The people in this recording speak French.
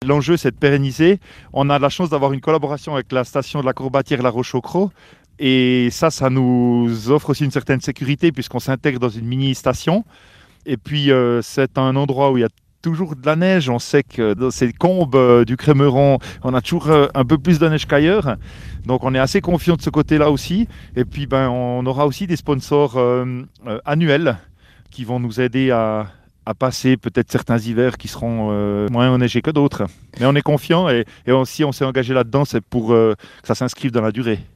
L'enjeu, c'est de pérenniser. On a la chance d'avoir une collaboration avec la station de la Courbatière La Roche-au-Cros. Et ça nous offre aussi une certaine sécurité puisqu'on s'intègre dans une mini-station. Et puis, c'est un endroit où il y a toujours de la neige. On sait que dans ces combes du Crémeron, on a toujours un peu plus de neige qu'ailleurs. Donc, on est assez confiant de ce côté-là aussi. Et puis, on aura aussi des sponsors annuels qui vont nous aider à passer peut-être certains hivers qui seront moins enneigés que d'autres. Mais on est confiant et aussi on s'est engagé là-dedans, c'est pour que ça s'inscrive dans la durée.